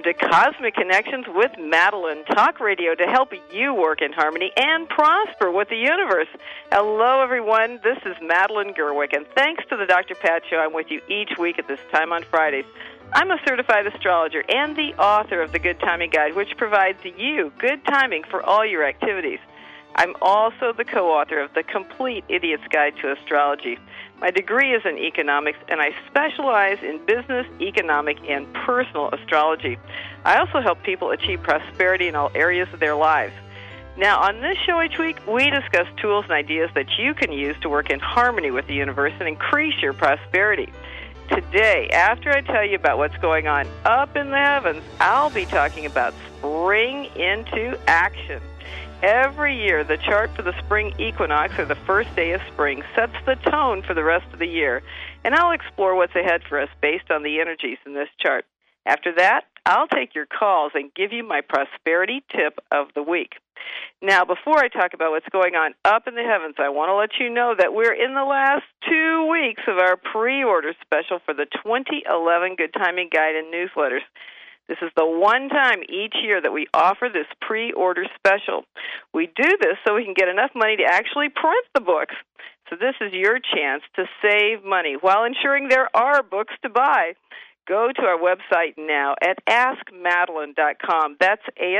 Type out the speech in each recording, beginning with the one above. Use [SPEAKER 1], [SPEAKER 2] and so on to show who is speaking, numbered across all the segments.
[SPEAKER 1] to Cosmic Connections with Madeline, talk radio to help you work in harmony and prosper with the universe. Hello, everyone. This is Madeline Gerwick, and thanks to the Dr. Pat Show, I'm with you each week at this time on Fridays. I'm a certified astrologer and the author of the Good Timing Guide, which provides you good timing for all your activities. I'm also the co-author of The Complete Idiot's Guide to Astrology. My degree is in economics, and I specialize in business, economic, and personal astrology. I also help people achieve prosperity in all areas of their lives. Now, on this show each week, we discuss tools and ideas that you can use to work in harmony with the universe and increase your prosperity. Today, after I tell you about what's going on up in the heavens, I'll be talking about spring into action. Every year, the chart for the spring equinox, or the first day of spring, sets the tone for the rest of the year, and I'll explore what's ahead for us based on the energies in this chart. After that, I'll take your calls and give you my prosperity tip of the week. Now, before I talk about what's going on up in the heavens, I want to let you know that we're in the last 2 weeks of our pre-order special for the 2011 Good Timing Guide and newsletters. This is the one time each year that we offer this pre-order special. We do this so we can get enough money to actually print the books. So this is your chance to save money while ensuring there are books to buy. Go to our website now at AskMadeline.com. That's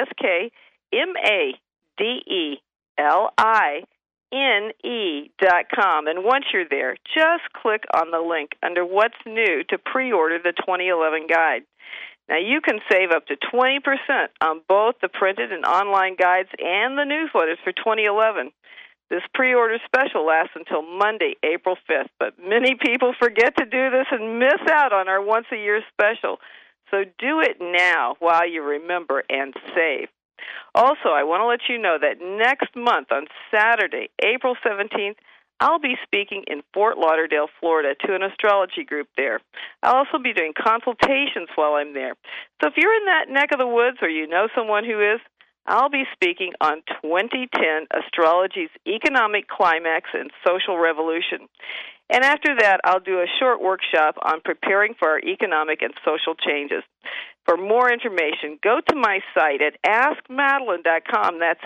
[SPEAKER 1] AskMadeline.com. And once you're there, just click on the link under What's New to pre-order the 2011 guide. Now, you can save up to 20% on both the printed and online guides and the newsletters for 2011. This pre-order special lasts until Monday, April 5th, but many people forget to do this and miss out on our once-a-year special. So do it now while you remember and save. Also, I want to let you know that next month on Saturday, April 17th, I'll be speaking in Fort Lauderdale, Florida, to an astrology group there. I'll also be doing consultations while I'm there. So if you're in that neck of the woods or you know someone who is, I'll be speaking on 2010 Astrology's Economic Climax and Social Revolution. And after that, I'll do a short workshop on preparing for our economic and social changes. For more information, go to my site at AskMadeline.com. That's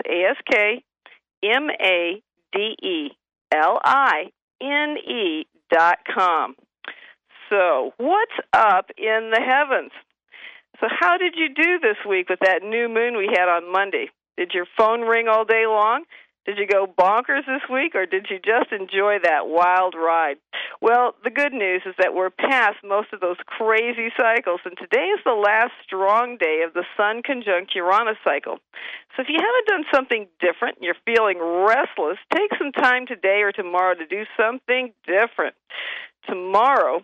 [SPEAKER 1] AskMadeline.com. So, what's up in the heavens? So how did you do this week with that new moon we had on Monday? Did your phone ring all day long? Did you go bonkers this week, or did you just enjoy that wild ride? Well, the good news is that we're past most of those crazy cycles, and today is the last strong day of the Sun conjunct Uranus cycle. So if you haven't done something different and you're feeling restless, take some time today or tomorrow to do something different. Tomorrow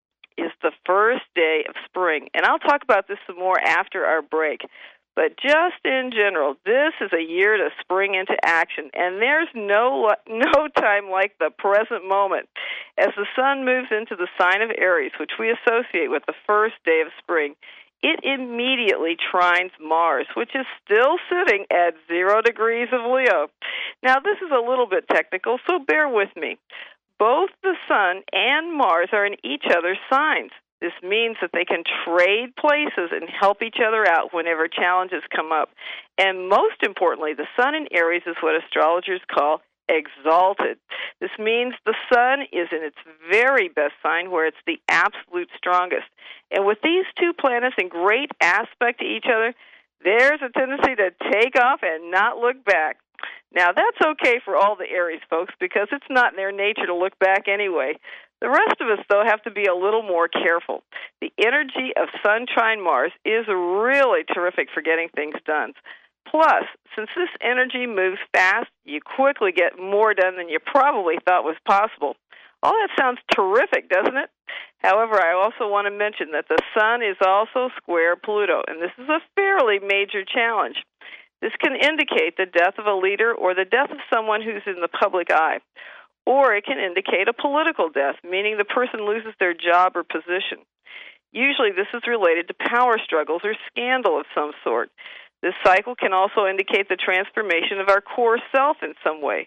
[SPEAKER 1] is the first day of spring, and I'll talk about this some more after our break. But just in general, this is a year to spring into action, and there's no time like the present moment. As the sun moves into the sign of Aries, which we associate with the first day of spring, it immediately trines Mars, which is still sitting at 0 degrees of Leo. Now, this is a little bit technical, so bear with me. Both the sun and Mars are in each other's signs. This means that they can trade places and help each other out whenever challenges come up. And most importantly, the sun in Aries is what astrologers call exalted. This means the sun is in its very best sign, where it's the absolute strongest. And with these two planets in great aspect to each other, there's a tendency to take off and not look back. Now, that's okay for all the Aries folks, because it's not in their nature to look back anyway. The rest of us, though, have to be a little more careful. The energy of Sun trine Mars is really terrific for getting things done. Plus, since this energy moves fast, you quickly get more done than you probably thought was possible. All that sounds terrific, doesn't it? However, I also want to mention that the Sun is also square Pluto, and this is a fairly major challenge. This can indicate the death of a leader or the death of someone who's in the public eye. Or it can indicate a political death, meaning the person loses their job or position. Usually this is related to power struggles or scandal of some sort. This cycle can also indicate the transformation of our core self in some way.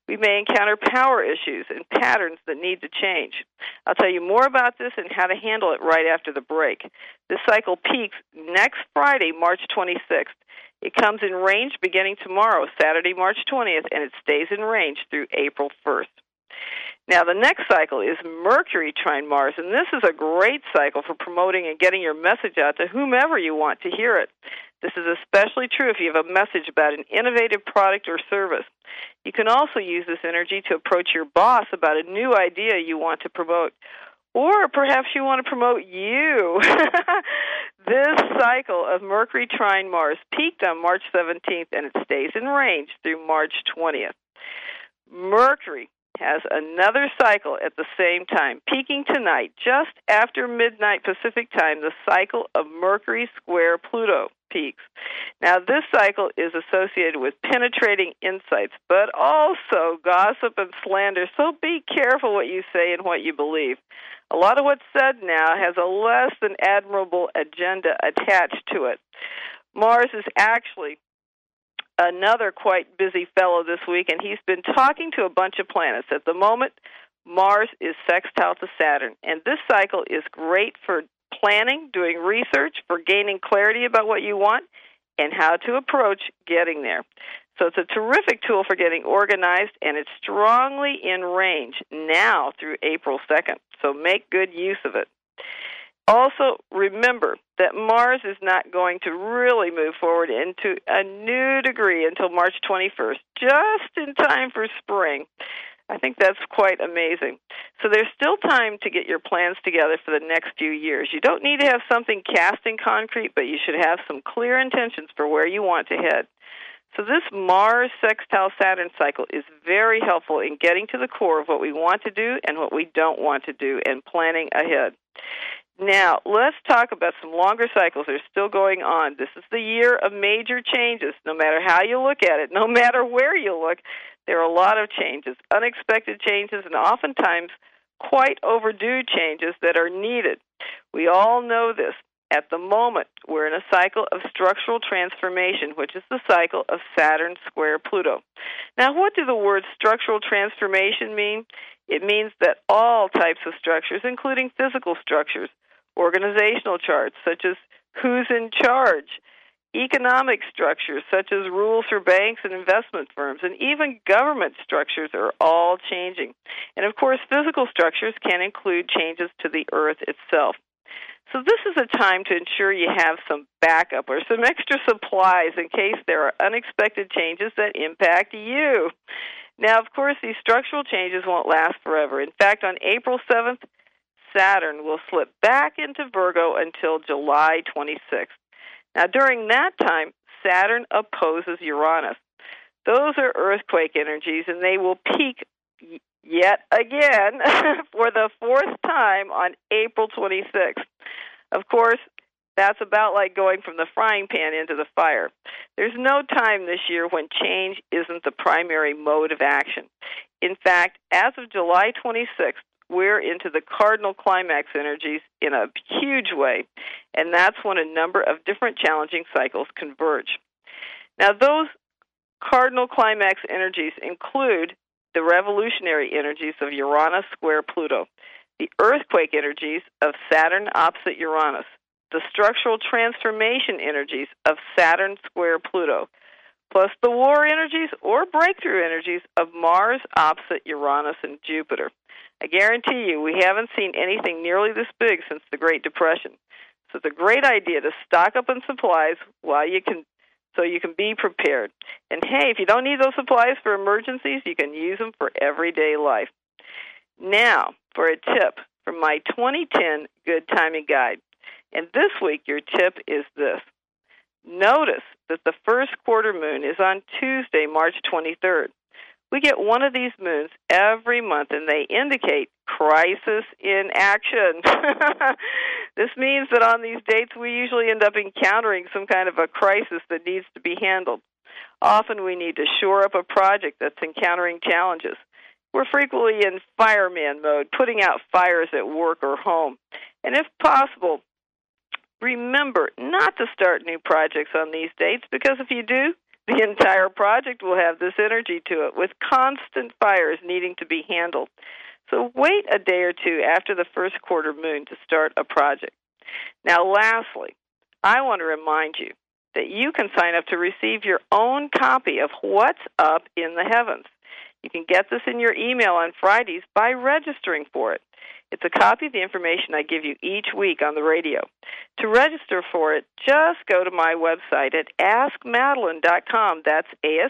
[SPEAKER 1] We may encounter power issues and patterns that need to change. I'll tell you more about this and how to handle it right after the break. This cycle peaks next Friday, March 26th. It comes in range beginning tomorrow, Saturday, March 20th, and it stays in range through April 1st. Now, the next cycle is Mercury trine Mars, and this is a great cycle for promoting and getting your message out to whomever you want to hear it. This is especially true if you have a message about an innovative product or service. You can also use this energy to approach your boss about a new idea you want to promote. Or perhaps you want to promote you. This cycle of Mercury trine Mars peaked on March 17th, and it stays in range through March 20th. Mercury has another cycle at the same time, peaking tonight, just after midnight Pacific time. The cycle of Mercury square Pluto peaks. Now, this cycle is associated with penetrating insights, but also gossip and slander, so be careful what you say and what you believe. A lot of what's said now has a less than admirable agenda attached to it. Mars is actually another quite busy fellow this week, and he's been talking to a bunch of planets. At the moment, Mars is sextile to Saturn, and this cycle is great for planning, doing research, for gaining clarity about what you want, and how to approach getting there. So it's a terrific tool for getting organized, and it's strongly in range now through April 2nd, so make good use of it. Also, remember that Mars is not going to really move forward into a new degree until March 21st, just in time for spring. I think that's quite amazing. So there's still time to get your plans together for the next few years. You don't need to have something cast in concrete, but you should have some clear intentions for where you want to head. So this Mars sextile Saturn cycle is very helpful in getting to the core of what we want to do and what we don't want to do and planning ahead. Now, let's talk about some longer cycles that are still going on. This is the year of major changes, no matter how you look at it, no matter where you look. There are a lot of changes, unexpected changes, and oftentimes quite overdue changes that are needed. We all know this. At the moment, we're in a cycle of structural transformation, which is the cycle of Saturn square Pluto. Now, what do the words structural transformation mean? It means that all types of structures, including physical structures, organizational charts, such as who's in charge, economic structures, such as rules for banks and investment firms, and even government structures are all changing. And, of course, physical structures can include changes to the Earth itself. So this is a time to ensure you have some backup or some extra supplies in case there are unexpected changes that impact you. Now, of course, these structural changes won't last forever. In fact, on April 7th, Saturn will slip back into Virgo until July 26th. Now, during that time, Saturn opposes Uranus. Those are earthquake energies, and they will peak yet again for the fourth time on April 26th. Of course, that's about like going from the frying pan into the fire. There's no time this year when change isn't the primary mode of action. In fact, as of July 26th, we're into the cardinal climax energies in a huge way, and that's when a number of different challenging cycles converge. Now, those cardinal climax energies include the revolutionary energies of Uranus square Pluto, the earthquake energies of Saturn opposite Uranus, the structural transformation energies of Saturn square Pluto, plus the war energies or breakthrough energies of Mars opposite Uranus and Jupiter. I guarantee you we haven't seen anything nearly this big since the Great Depression. So it's a great idea to stock up on supplies while you can, so you can be prepared. And hey, if you don't need those supplies for emergencies, you can use them for everyday life. Now, for a tip from my 2010 Good Timing Guide. And this week, your tip is this. Notice that the first quarter moon is on Tuesday, March 23rd. We get one of these moons every month, and they indicate crisis in action. This means that on these dates, we usually end up encountering some kind of a crisis that needs to be handled. Often we need to shore up a project that's encountering challenges. We're frequently in fireman mode, putting out fires at work or home. And if possible, remember not to start new projects on these dates, because if you do, The entire project will have this energy to it, with constant fires needing to be handled. So wait a day or two after the first quarter moon to start a project. Now, lastly, I want to remind you that you can sign up to receive your own copy of What's Up in the Heavens. You can get this in your email on Fridays by registering for it. It's a copy of the information I give you each week on the radio. To register for it, just go to my website at askmadeline.com. That's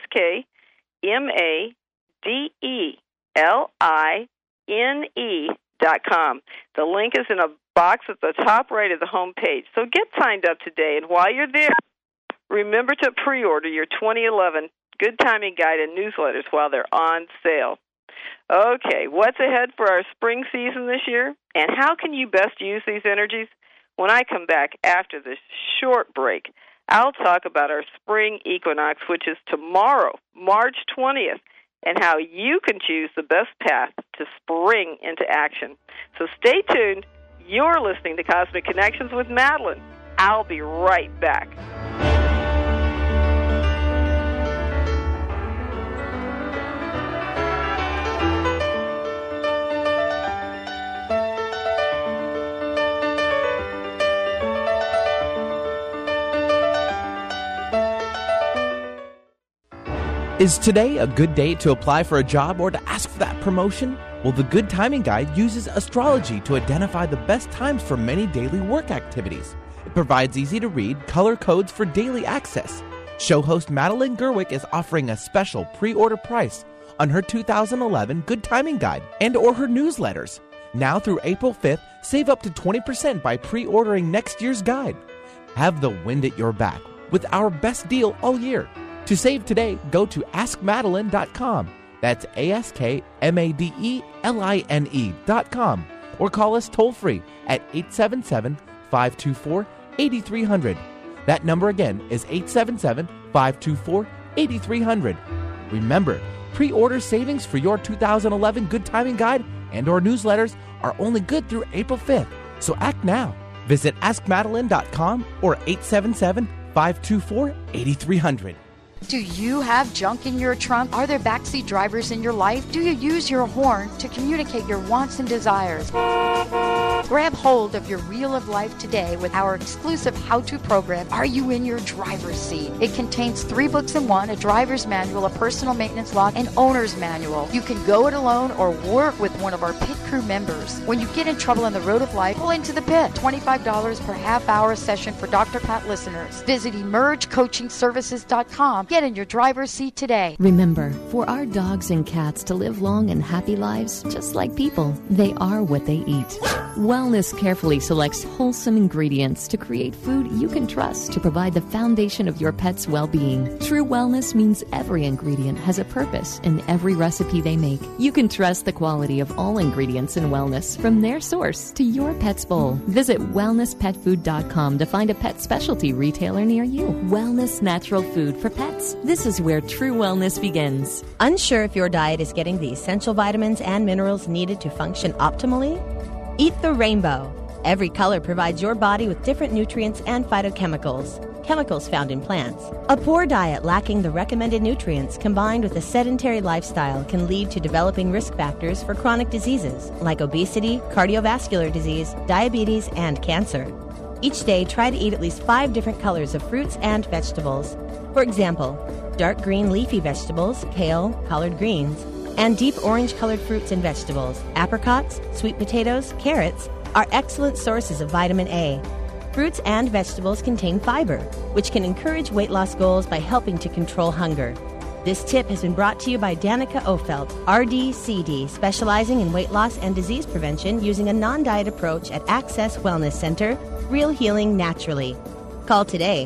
[SPEAKER 1] AskMadeline.com. The link is in a box at the top right of the home page. So get signed up today, and while you're there, remember to pre-order your 2011 Good Timing Guide and newsletters while they're on sale. Okay, what's ahead for our spring season this year, and how can you best use these energies? When I come back after this short break, I'll talk about our spring equinox, which is tomorrow, March 20th, and how you can choose the best path to spring into action. So stay tuned. You're listening to Cosmic Connections with Madeline. I'll be right back.
[SPEAKER 2] Is today a good day to apply for a job or to ask for that promotion? Well, the Good Timing Guide uses astrology to identify the best times for many daily work activities. It provides easy-to-read color codes for daily access. Show host Madeline Gerwick is offering a special pre-order price on her 2011 Good Timing Guide and or her newsletters. Now through April 5th, save up to 20% by pre-ordering next year's guide. Have the wind at your back with our best deal all year. To save today, go to AskMadeline.com. That's AskMadeline.com. Or call us toll-free at 877-524-8300. That number again is 877-524-8300. Remember, pre-order savings for your 2011 Good Timing Guide and or newsletters are only good through April 5th. So act now. Visit AskMadeline.com or 877-524-8300.
[SPEAKER 3] Do you have junk in your trunk? Are there backseat drivers in your life? Do you use your horn to communicate your wants and desires? Grab hold of your Wheel of Life today with our exclusive how-to program, Are You in Your Driver's Seat? It contains 3 books in one, a driver's manual, a personal maintenance log, and owner's manual. You can go it alone or work with one of our pit crew members. When you get in trouble on the road of life, pull into the pit. $25 per half-hour session for Dr. Pat listeners. Visit emergecoachingservices.com. Get in your driver's seat today.
[SPEAKER 4] Remember, for our dogs and cats to live long and happy lives, just like people, they are what they eat. Wellness carefully selects wholesome ingredients to create food you can trust to provide the foundation of your pet's well-being. True wellness means every ingredient has a purpose in every recipe they make. You can trust the quality of all ingredients in wellness from their source to your pet's bowl. Visit wellnesspetfood.com to find a pet specialty retailer near you. Wellness natural food for pets. This is where true wellness begins.
[SPEAKER 5] Unsure if your diet is getting the essential vitamins and minerals needed to function optimally? Eat the rainbow. Every color provides your body with different nutrients and phytochemicals, chemicals found in plants. A poor diet lacking the recommended nutrients combined with a sedentary lifestyle can lead to developing risk factors for chronic diseases like obesity, cardiovascular disease, diabetes, and cancer. Each day, try to eat at least 5 different colors of fruits and vegetables. For example, dark green leafy vegetables, kale, collard greens, and deep orange-colored fruits and vegetables, apricots, sweet potatoes, carrots, are excellent sources of vitamin A. Fruits and vegetables contain fiber, which can encourage weight loss goals by helping to control hunger. This tip has been brought to you by Danica Ofelt, RD-CD, specializing in weight loss and disease prevention using a non-diet approach at Access Wellness Center, Real Healing Naturally. Call today,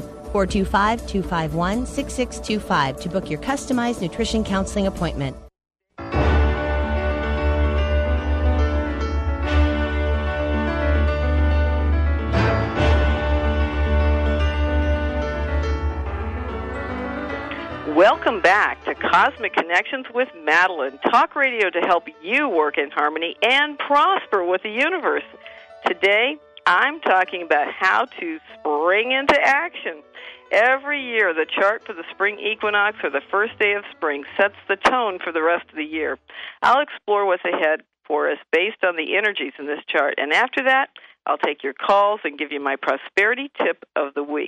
[SPEAKER 5] 425-251-6625 to book your customized nutrition counseling appointment.
[SPEAKER 1] Welcome back to Cosmic Connections with Madeline, talk radio to help you work in harmony and prosper with the universe. Today, I'm talking about how to spring into action. every year the chart for the spring equinox or the first day of spring sets the tone for the rest of the year. I'll explore what's ahead for us based on the energies in this chart, and after that, I'll take your calls and give you my prosperity tip of the week.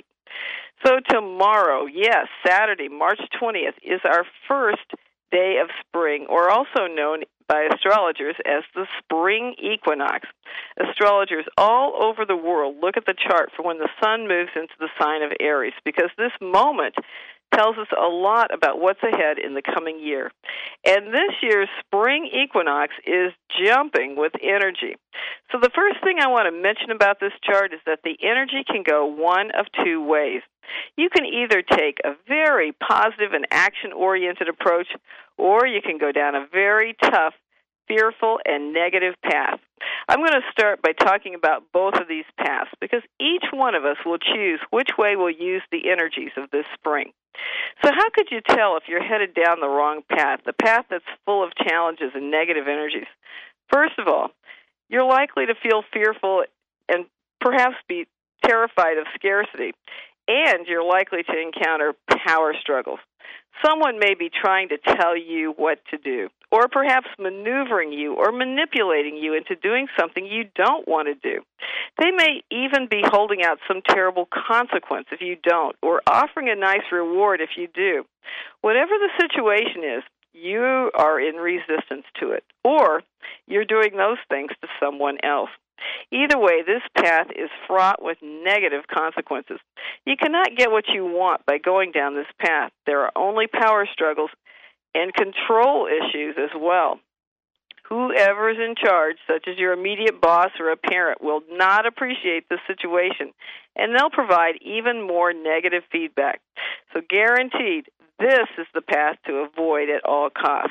[SPEAKER 1] So tomorrow, yes, Saturday, March 20th, is our first day of spring, or also known by astrologers as the spring equinox. Astrologers all over the world look at the chart for when the sun moves into the sign of Aries, because this moment tells us a lot about what's ahead in the coming year. And this year's spring equinox is jumping with energy. So the first thing I want to mention about this chart is that the energy can go one of two ways. You can either take a very positive and action-oriented approach, or you can go down a very tough, fearful, and negative path. I'm going to start by talking about both of these paths, because each one of us will choose which way we'll use the energies of this spring. So how could you tell if you're headed down the wrong path, the path that's full of challenges and negative energies? First of all, you're likely to feel fearful and perhaps be terrified of scarcity, and you're likely to encounter power struggles. Someone may be trying to tell you what to do, or perhaps maneuvering you or manipulating you into doing something you don't want to do. They may even be holding out some terrible consequence if you don't, or offering a nice reward if you do. Whatever the situation is, you are in resistance to it, or you're doing those things to someone else. Either way, this path is fraught with negative consequences. You cannot get what you want by going down this path. There are only power struggles and control issues as well. Whoever is in charge, such as your immediate boss or a parent, will not appreciate the situation, and they'll provide even more negative feedback. So guaranteed, this is the path to avoid at all costs.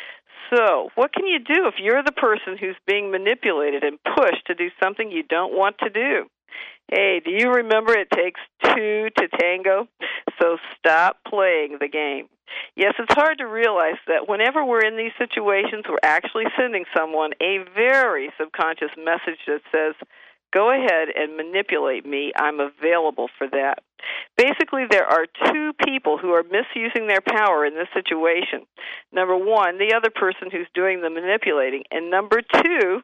[SPEAKER 1] So, what can you do if you're the person who's being manipulated and pushed to do something you don't want to do? Hey, do you remember it takes two to tango? So stop playing the game. Yes, it's hard to realize that whenever we're in these situations, we're actually sending someone a very subconscious message that says, go ahead and manipulate me. I'm available for that. Basically, there are two people who are misusing their power in this situation. Number one, the other person who's doing the manipulating. And number two,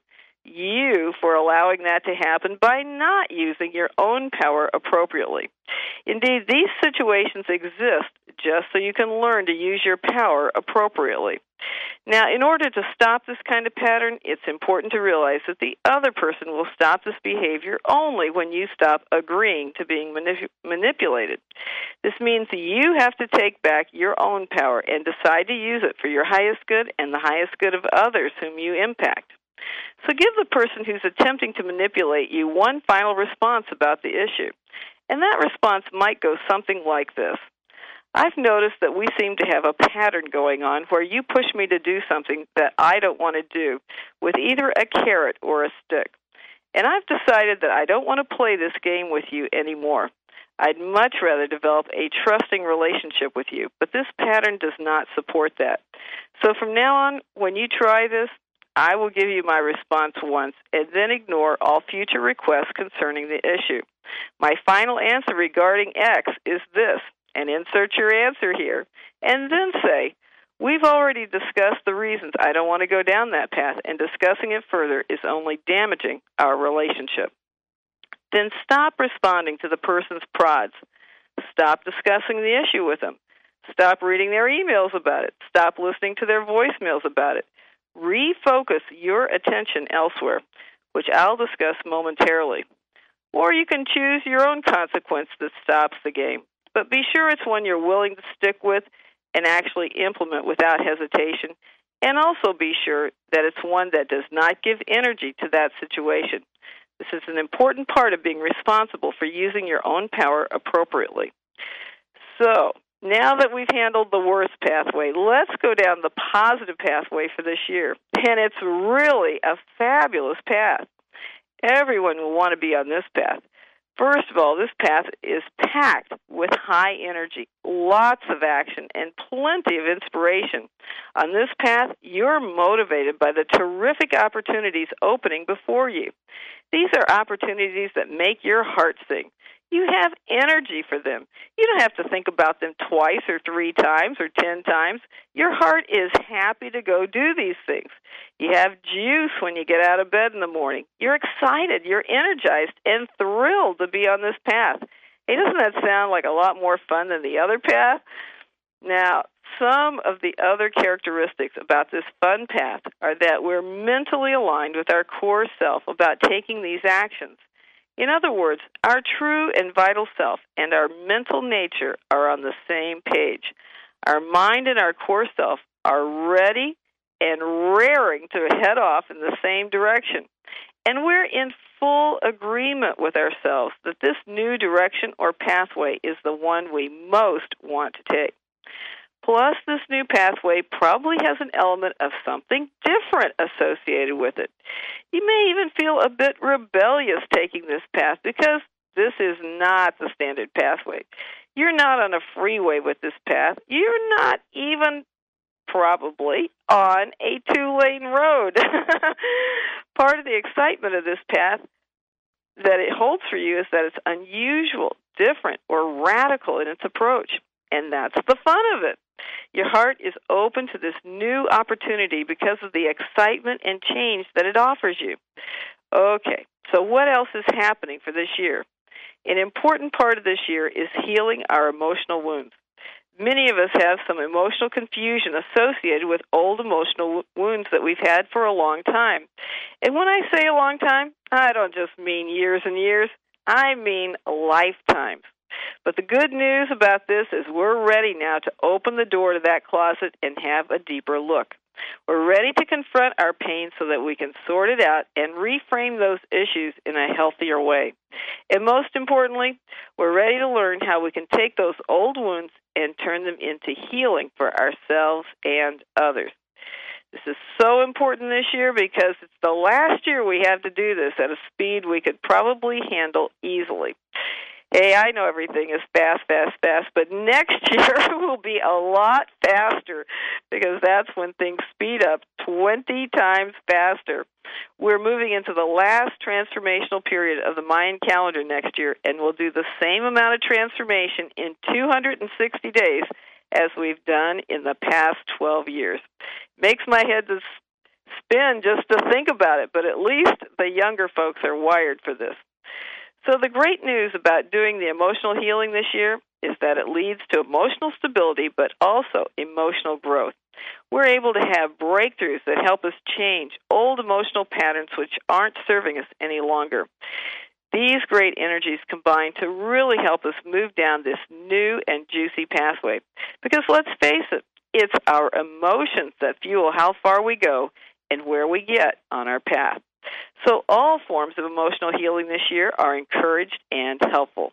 [SPEAKER 1] you for allowing that to happen by not using your own power appropriately. Indeed, these situations exist just so you can learn to use your power appropriately. Now, in order to stop this kind of pattern, it's important to realize that the other person will stop this behavior only when you stop agreeing to being manipulated. This means you have to take back your own power and decide to use it for your highest good and the highest good of others whom you impact. So give the person who's attempting to manipulate you one final response about the issue. And that response might go something like this. I've noticed that we seem to have a pattern going on where you push me to do something that I don't want to do with either a carrot or a stick. And I've decided that I don't want to play this game with you anymore. I'd much rather develop a trusting relationship with you, but this pattern does not support that. So from now on, when you try this, I will give you my response once and then ignore all future requests concerning the issue. My final answer regarding X is this, and insert your answer here, and then say, we've already discussed the reasons I don't want to go down that path, and discussing it further is only damaging our relationship. Then stop responding to the person's prods. Stop discussing the issue with them. Stop reading their emails about it. Stop listening to their voicemails about it. Refocus your attention elsewhere, which I'll discuss momentarily. Or you can choose your own consequence that stops the game. But be sure it's one you're willing to stick with and actually implement without hesitation. And also be sure that it's one that does not give energy to that situation. This is an important part of being responsible for using your own power appropriately. So, now that we've handled the worst pathway, let's go down the positive pathway for this year. And it's really a fabulous path. Everyone will want to be on this path. First of all, this path is packed with high energy, lots of action, and plenty of inspiration. On this path, you're motivated by the terrific opportunities opening before you. These are opportunities that make your heart sing. You have energy for them. You don't have to think about them twice or 3 times or 10 times. Your heart is happy to go do these things. You have juice when you get out of bed in the morning. You're excited, you're energized, and thrilled to be on this path. Hey, doesn't that sound like a lot more fun than the other path? Now, some of the other characteristics about this fun path are that we're mentally aligned with our core self about taking these actions. In other words, our true and vital self and our mental nature are on the same page. Our mind and our core self are ready and raring to head off in the same direction. And we're in full agreement with ourselves that this new direction or pathway is the one we most want to take. Plus, this new pathway probably has an element of something different associated with it. You may even feel a bit rebellious taking this path because this is not the standard pathway. You're not on a freeway with this path. You're not even probably on a 2-lane road. Part of the excitement of this path that it holds for you is that it's unusual, different, or radical in its approach. And that's the fun of it. Your heart is open to this new opportunity because of the excitement and change that it offers you. Okay, so what else is happening for this year? An important part of this year is healing our emotional wounds. Many of us have some emotional confusion associated with old emotional wounds that we've had for a long time. And when I say a long time, I don't just mean years and years. I mean lifetimes. But the good news about this is we're ready now to open the door to that closet and have a deeper look. We're ready to confront our pain so that we can sort it out and reframe those issues in a healthier way. And most importantly, we're ready to learn how we can take those old wounds and turn them into healing for ourselves and others. This is so important this year because it's the last year we have to do this at a speed we could probably handle easily. Hey, I know everything is fast, but next year will be a lot faster because that's when things speed up 20 times faster. We're moving into the last transformational period of the Mayan calendar next year, and we'll do the same amount of transformation in 260 days as we've done in the past 12 years. Makes my head to spin just to think about it, but at least the younger folks are wired for this. So the great news about doing the emotional healing this year is that it leads to emotional stability, but also emotional growth. We're able to have breakthroughs that help us change old emotional patterns which aren't serving us any longer. These great energies combine to really help us move down this new and juicy pathway. Because let's face it, it's our emotions that fuel how far we go and where we get on our path. So all forms of emotional healing this year are encouraged and helpful.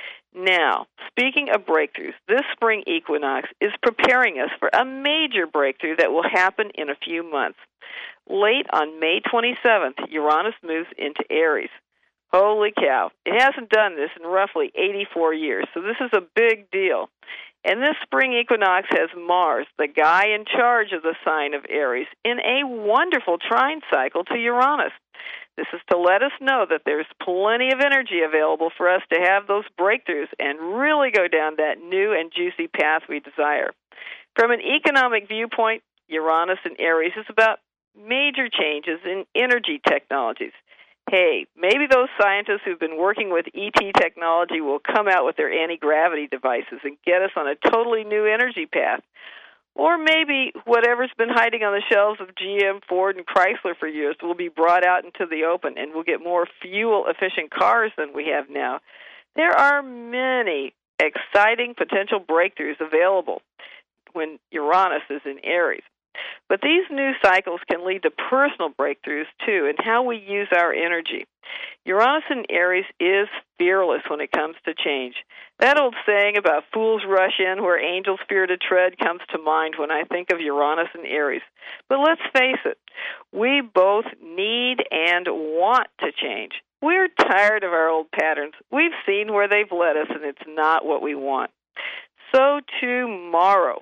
[SPEAKER 1] Now, speaking of breakthroughs, this spring equinox is preparing us for a major breakthrough that will happen in a few months. Late on May 27th, Uranus moves into Aries. Holy cow, it hasn't done this in roughly 84 years, so this is a big deal. And this spring equinox has Mars, the guy in charge of the sign of Aries, in a wonderful trine cycle to Uranus. This is to let us know that there's plenty of energy available for us to have those breakthroughs and really go down that new and juicy path we desire. From an economic viewpoint, Uranus in Aries is about major changes in energy technologies. Hey, maybe those scientists who've been working with ET technology will come out with their anti-gravity devices and get us on a totally new energy path. Or maybe whatever's been hiding on the shelves of GM, Ford, and Chrysler for years will be brought out into the open, and we'll get more fuel-efficient cars than we have now. There are many exciting potential breakthroughs available when Uranus is in Aries. But these new cycles can lead to personal breakthroughs, too, in how we use our energy. Uranus in Aries is fearless when it comes to change. That old saying about fools rush in where angels fear to tread comes to mind when I think of Uranus in Aries. But let's face it, we both need and want to change. We're tired of our old patterns. We've seen where they've led us, and it's not what we want. So tomorrow,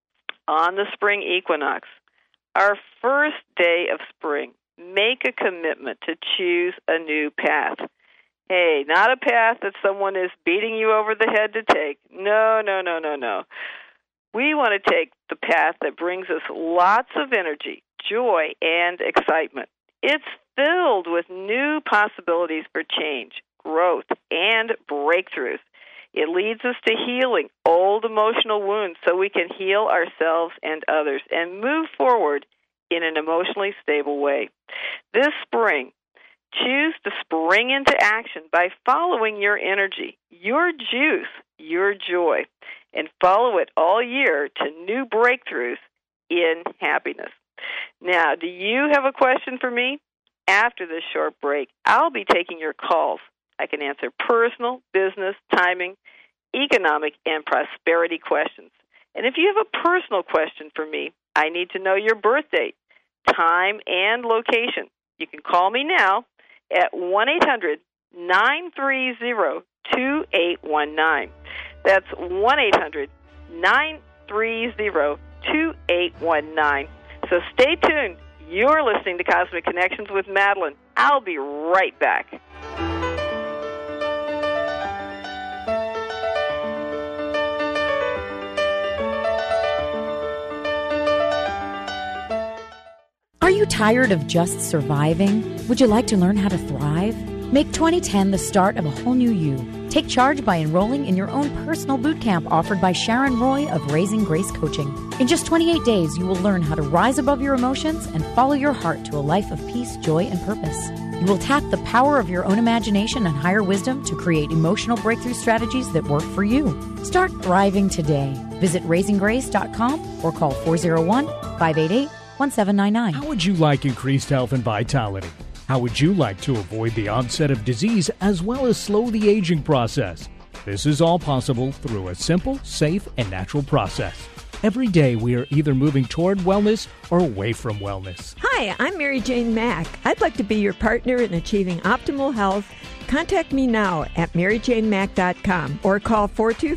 [SPEAKER 1] on the spring equinox, our first day of spring, make a commitment to choose a new path. Hey, not a path that someone is beating you over the head to take. No, no, no, no, no. We want to take the path that brings us lots of energy, joy, and excitement. It's filled with new possibilities for change, growth, and breakthroughs. It leads us to healing old emotional wounds so we can heal ourselves and others and move forward in an emotionally stable way. This spring, choose to spring into action by following your energy, your juice, your joy, and follow it all year to new breakthroughs in happiness. Now, do you have a question for me? After this short break, I'll be taking your calls. I can answer personal, business, timing, economic, and prosperity questions. And if you have a personal question for me, I need to know your birth date, time, and location. You can call me now at 1-800-930-2819. That's 1-800-930-2819. So stay tuned. You're listening to Cosmic Connections with Madeline. I'll be right back.
[SPEAKER 6] Are you tired of just surviving? Would you like to learn how to thrive? Make 2010 the start of a whole new you. Take charge by enrolling in your own personal boot camp offered by Sharon Roy of Raising Grace Coaching. In just 28 days, you will learn how to rise above your emotions and follow your heart to a life of peace, joy, and purpose. You will tap the power of your own imagination and higher wisdom to create emotional breakthrough strategies that work for you. Start thriving today. Visit raisinggrace.com or call 401-588-1799.
[SPEAKER 7] How would you like increased health and vitality? How would you like to avoid the onset of disease as well as slow the aging process? This is all possible through a simple, safe, and natural process. Every day we are either moving toward wellness or away from wellness.
[SPEAKER 8] Hi, I'm Mary Jane Mack. I'd like to be your partner in achieving optimal health. Contact me now at maryjanemack.com or call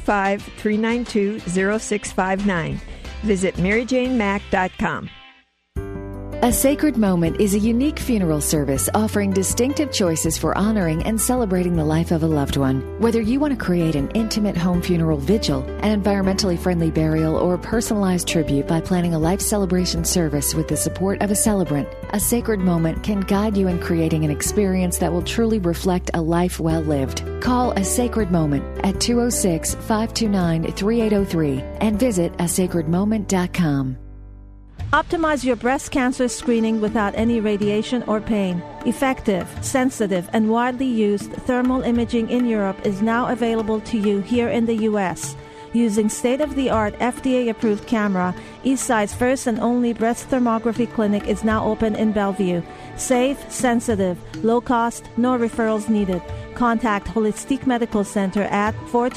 [SPEAKER 8] 425-392-0659. Visit maryjanemack.com.
[SPEAKER 4] A Sacred Moment is a unique funeral service offering distinctive choices for honoring and celebrating the life of a loved one. Whether you want to create an intimate home funeral vigil, an environmentally friendly burial, or a personalized tribute by planning a life celebration service with the support of a celebrant, A Sacred Moment can guide you in creating an experience that will truly reflect a life well lived. Call A Sacred Moment at 206-529-3803 and visit asacredmoment.com.
[SPEAKER 9] Optimize your breast cancer screening without any radiation or pain. Effective, sensitive, and widely used thermal imaging in Europe is now available to you here in the U.S. Using state-of-the-art FDA-approved camera, Eastside's first and only breast thermography clinic is now open in Bellevue. Safe, sensitive, low cost, no referrals needed. Contact Holistic Medical Center at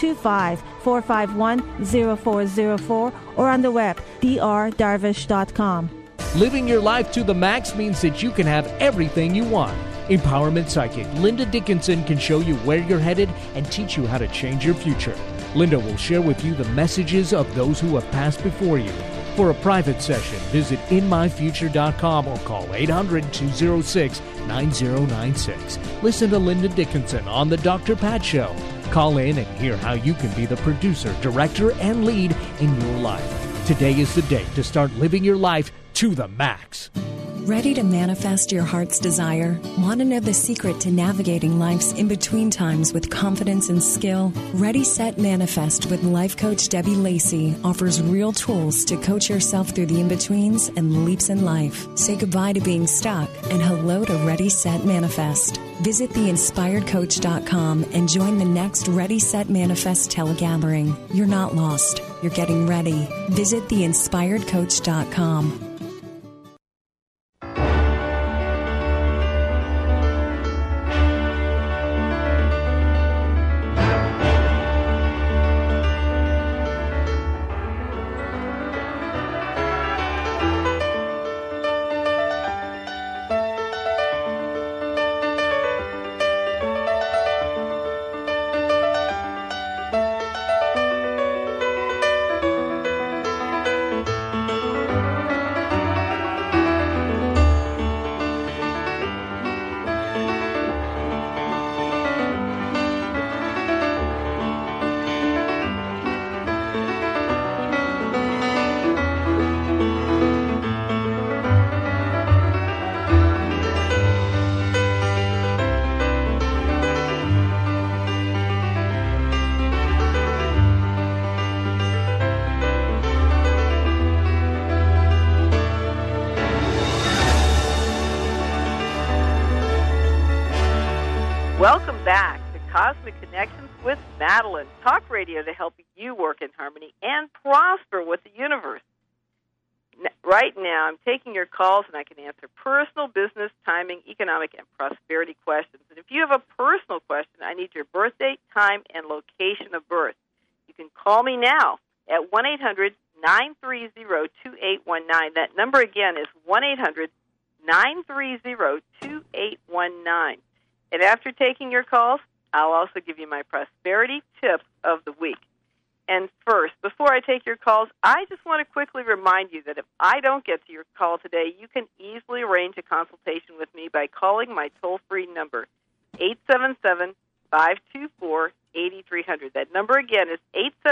[SPEAKER 9] 425-451-0404 or on the web, drdarvish.com.
[SPEAKER 7] Living your life to the max means that you can have everything you want. Empowerment Psychic Linda Dickinson can show you where you're headed and teach you how to change your future. Linda will share with you the messages of those who have passed before you. For a private session, visit inmyfuture.com or call 800-206-9096. Listen to Linda Dickinson on The Dr. Pat Show. Call in and hear how you can be the producer, director, and lead in your life. Today is the day to start living your life to the max.
[SPEAKER 10] Ready to manifest your heart's desire? Want to know the secret to navigating life's in-between times with confidence and skill? Ready, Set, Manifest with life coach Debbie Lacey offers real tools to coach yourself through the in-betweens and leaps in life. Say goodbye to being stuck and hello to Ready, Set, Manifest. Visit theinspiredcoach.com and join the next Ready, Set, Manifest telegathering. You're not lost. You're getting ready. Visit theinspiredcoach.com.
[SPEAKER 1] Welcome back to Cosmic Connections with Madeline, talk radio to help you work in harmony and prosper with the universe. Right now, I'm taking your calls, and I can answer personal, business, timing, economic, and prosperity questions. And if you have a personal question, I need your birth date, time, and location of birth. You can call me now at 1-800-930-2819. That number again is 1-800-930-2819. And after taking your calls, I'll also give you my prosperity tip of the week. And first, before I take your calls, I just want to quickly remind you that if I don't get to your call today, you can easily arrange a consultation with me by calling my toll-free number, 877-524-8300. That number again is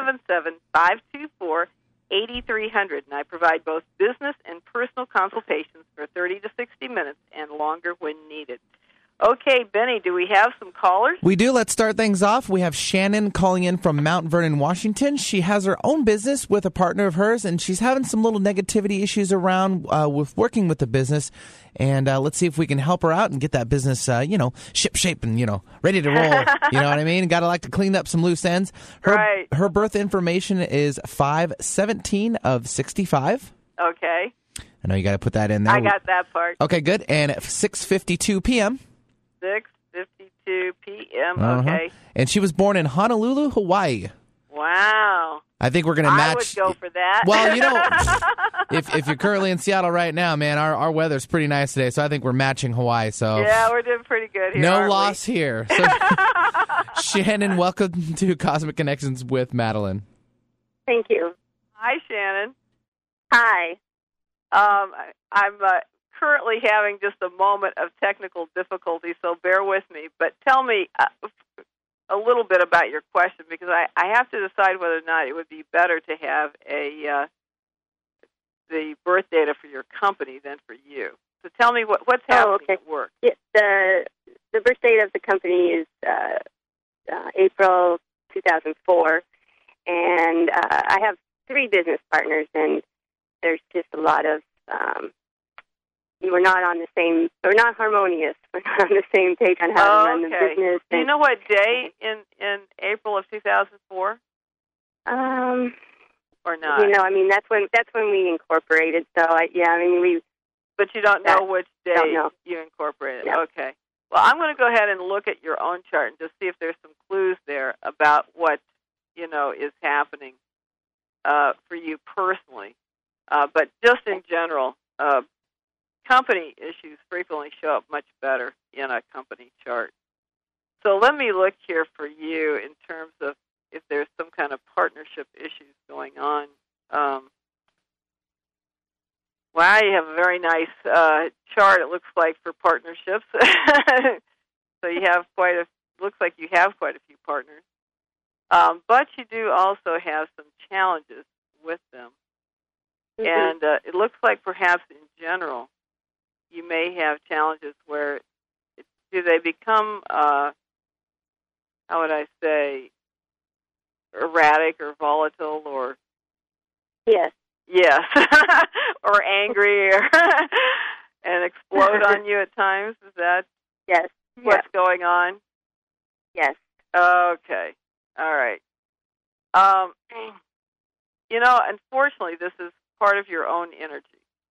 [SPEAKER 1] 877-524-8300. And I provide both business and personal consultations for 30 to 60 minutes and longer when needed. Okay, Benny, do we have some callers?
[SPEAKER 2] We do. Let's start things off. We have Shannon calling in from Mount Vernon, Washington. She has her own business with a partner of hers, and she's having some little negativity issues around with working with the business. And let's see if we can help her out and get that business, ship-shape and, ready to roll. You know what I mean? Got to like to clean up some loose ends. Her birth information is 5/17 of 65.
[SPEAKER 1] Okay.
[SPEAKER 2] I know you got to put that in there.
[SPEAKER 1] I got that part.
[SPEAKER 2] Okay, good. And at 6:52 p.m.
[SPEAKER 1] 6:52 p.m. Okay.
[SPEAKER 2] And she was born in Honolulu, Hawaii.
[SPEAKER 1] Wow.
[SPEAKER 2] I think we're going to match.
[SPEAKER 1] I would go for that.
[SPEAKER 2] Well, if you're currently in Seattle right now, man, our weather's pretty nice today, so I think we're matching Hawaii. So
[SPEAKER 1] yeah, we're doing pretty good here.
[SPEAKER 2] No loss here. So, Shannon, welcome to Cosmic Connections with Madeline.
[SPEAKER 11] Thank you.
[SPEAKER 1] Hi, Shannon.
[SPEAKER 11] Hi.
[SPEAKER 1] I'm currently having just a moment of technical difficulty, so bear with me. But tell me a little bit about your question, because I have to decide whether or not it would be better to have the birth data for your company than for you. So tell me what's happening at work.
[SPEAKER 11] Yeah, the birth date of the company is April 2004, and I have 3 business partners, and there's just a lot of we're not harmonious. We're not on the same page on how to run the business.
[SPEAKER 1] Do you know what day in April of 2004? Or not?
[SPEAKER 11] That's when we incorporated. So
[SPEAKER 1] But you don't know which day you incorporated.
[SPEAKER 11] No.
[SPEAKER 1] Okay. Well, I'm going to go ahead and look at your own chart and just see if there's some clues there about what is happening for you personally. But just in general, company issues frequently show up much better in a company chart. So let me look here for you in terms of if there's some kind of partnership issues going on. Wow, you have a very nice chart, it looks like, for partnerships. So you have looks like you have quite a few partners. But you do also have some challenges with them. Mm-hmm. And it looks like perhaps in general you may have challenges where do they become, how would I say, erratic or volatile or...
[SPEAKER 11] Yes.
[SPEAKER 1] Yes. Or angry and explode on you at times? Is that what's going on?
[SPEAKER 11] Yes.
[SPEAKER 1] Okay. All right. Unfortunately, this is part of your own energy.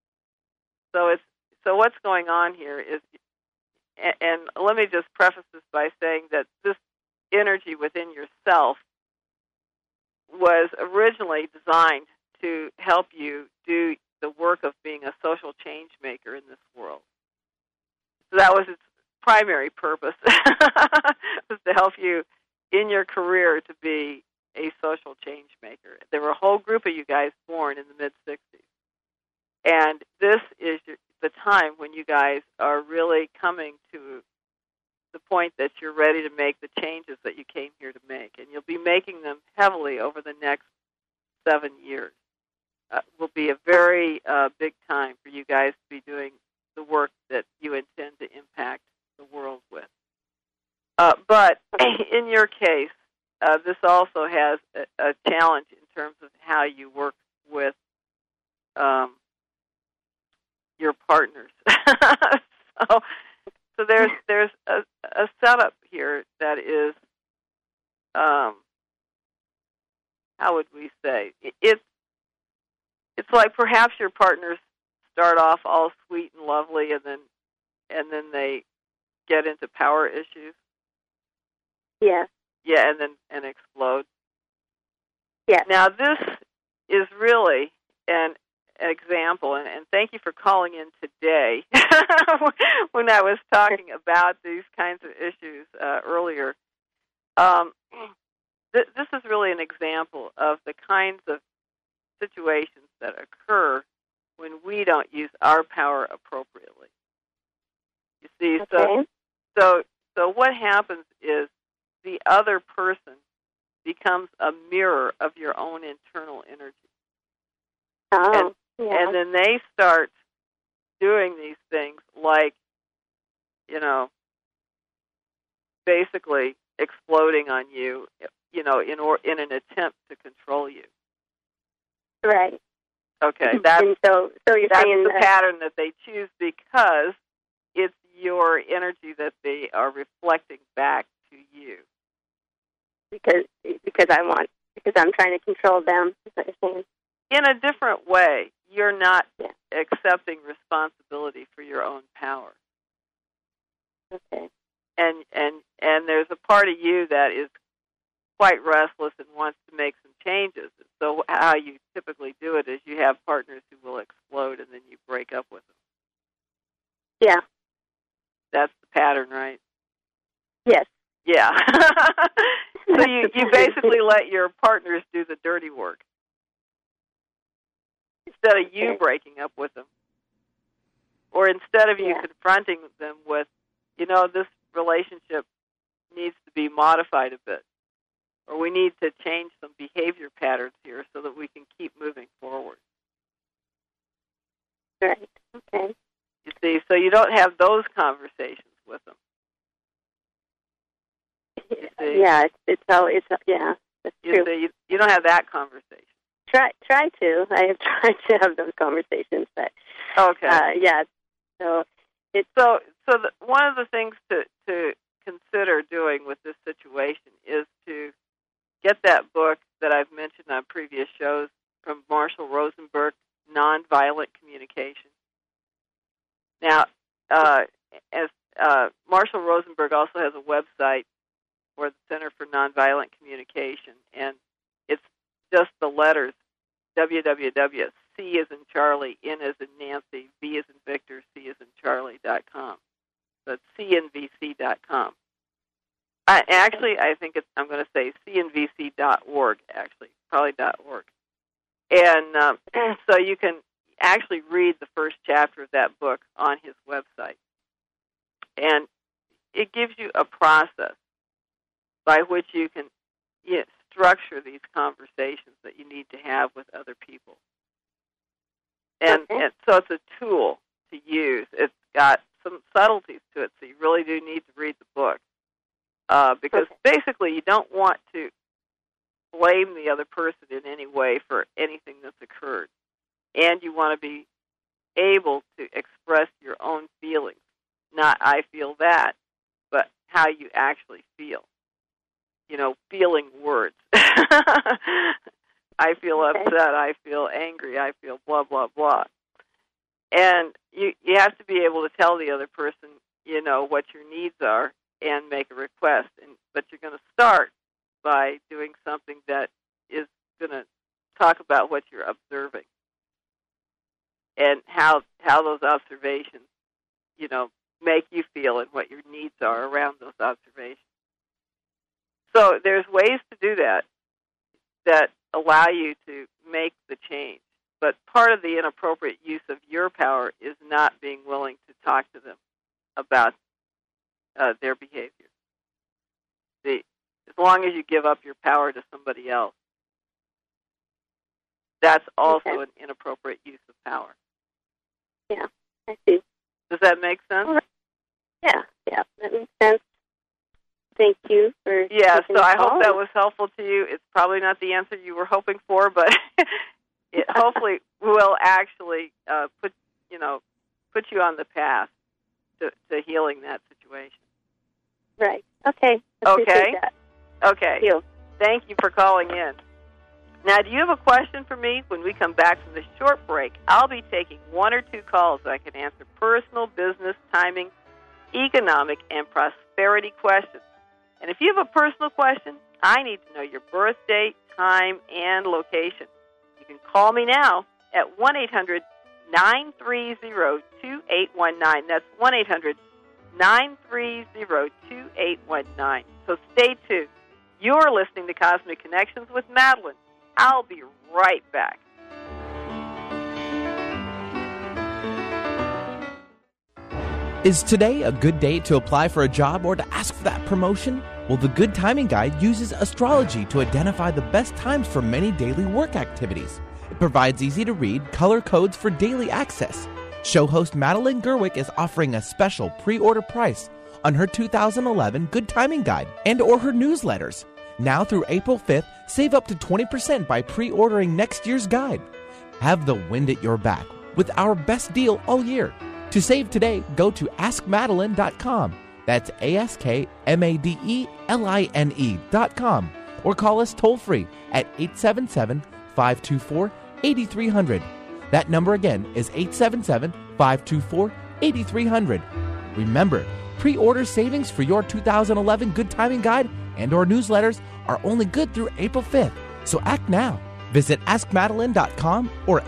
[SPEAKER 1] So what's going on here is, and let me just preface this by saying that this energy within yourself was originally designed to help you do the work of being a social change maker in this world. So that was its primary purpose, was to help you in your career to be a social change maker. There were a whole group of you guys born in the mid-'60s. And this is the time when you guys are really coming to the point that you're ready to make the changes that you came here to make. And you'll be making them heavily over the next 7 years. Will be a very big time for you guys to be doing the work that you intend to impact the world with. But in your case, this also has a challenge in terms of how you work with your partners. So there's a setup here that is, how would we say? It's like perhaps your partners start off all sweet and lovely, and then they get into power issues.
[SPEAKER 11] Yeah.
[SPEAKER 1] Yeah, and explode.
[SPEAKER 11] Yeah.
[SPEAKER 1] Now this is really an example, and thank you for calling in today when I was talking about these kinds of issues earlier. This is really an example of the kinds of situations that occur when we don't use our power appropriately. You see,
[SPEAKER 11] okay.
[SPEAKER 1] so what happens is the other person becomes a mirror of your own internal energy.
[SPEAKER 11] Oh,
[SPEAKER 1] and then they start doing these things like, basically exploding on you, in an attempt to control you.
[SPEAKER 11] Right.
[SPEAKER 1] Okay.
[SPEAKER 11] So you're
[SPEAKER 1] that's
[SPEAKER 11] saying
[SPEAKER 1] the pattern that they choose because it's your energy that they are reflecting back to you.
[SPEAKER 11] Because I'm trying to control them. Is what you're saying?
[SPEAKER 1] In a different way, you're not accepting responsibility for your own power.
[SPEAKER 11] Okay.
[SPEAKER 1] And there's a part of you that is quite restless and wants to make some changes. So how you typically do it is you have partners who will explode and then you break up with them.
[SPEAKER 11] Yeah.
[SPEAKER 1] That's the pattern, right?
[SPEAKER 11] Yes.
[SPEAKER 1] Yeah. So you basically let your partners do the dirty work instead of you breaking up with them. Or instead of you confronting them with, this relationship needs to be modified a bit. Or we need to change some behavior patterns here so that we can keep moving forward.
[SPEAKER 11] Right. Okay.
[SPEAKER 1] You see, so you don't have those conversations with them.
[SPEAKER 11] Yeah, it's that's true.
[SPEAKER 1] See, you don't have that conversation.
[SPEAKER 11] Try to. I have tried to have those conversations, but
[SPEAKER 1] okay.
[SPEAKER 11] Yeah. So it's
[SPEAKER 1] one of the things to consider doing with this situation is to get that book that I've mentioned on previous shows from Marshall Rosenberg, Nonviolent Communication. Now, Marshall Rosenberg also has a website for the Center for Nonviolent Communication, and it's just the letters, www. C as in Charlie, N as in Nancy, V as in Victor, C as in Charlie.com. So it's cnvc.com. I think I'm going to say cnvc.org, actually, probably .org. And so you can actually read the first chapter of that book on his website. And it gives you a process by which you can structure these conversations that you need to have with other people. And so it's a tool to use. It's got some subtleties to it, so you really do need to read the book. Because basically you don't want to blame the other person in any way for anything that's occurred. And you want to be able to express your own feelings. Not I feel that, but how you actually feel. Feeling words. I feel upset, I feel angry, I feel blah, blah, blah. And you have to be able to tell the other person, what your needs are and make a request. But you're going to start by doing something that is going to talk about what you're observing and how those observations, make you feel and what your needs are around those observations. So there's ways to do that allow you to make the change. But part of the inappropriate use of your power is not being willing to talk to them about their behavior. As long as you give up your power to somebody else, that's also an inappropriate use of power.
[SPEAKER 11] Yeah, I see.
[SPEAKER 1] Does that make sense?
[SPEAKER 11] Yeah, that makes sense. Thank you for
[SPEAKER 1] so I hope that was helpful to you. It's probably not the answer you were hoping for, but it hopefully will actually put you on the path to healing that situation.
[SPEAKER 11] Right. Okay.
[SPEAKER 1] Okay.
[SPEAKER 11] That.
[SPEAKER 1] Okay.
[SPEAKER 11] Thank you.
[SPEAKER 1] Thank you for calling in. Now, do you have a question for me? When we come back from the short break, I'll be taking 1 or 2 calls that I can answer personal, business, timing, economic, and prosperity questions. And if you have a personal question, I need to know your birth date, time, and location. You can call me now at 1-800-930-2819. That's 1-800-930-2819. So stay tuned. You're listening to Cosmic Connections with Madeline. I'll be right back.
[SPEAKER 2] Is today a good day to apply for a job or to ask for that promotion? Well, the Good Timing Guide uses astrology to identify the best times for many daily work activities. It provides easy-to-read color codes for daily access. Show host Madeline Gerwick is offering a special pre-order price on her 2011 Good Timing Guide and or her newsletters. Now through April 5th, save up to 20% by pre-ordering next year's guide. Have the wind at your back with our best deal all year. To save today, go to AskMadeline.com. That's AskMadeline.com. Or call us toll-free at 877-524-8300. That number again is 877-524-8300. Remember, pre-order savings for your 2011 Good Timing Guide and or newsletters are only good through April 5th. So act now. Visit AskMadeline.com or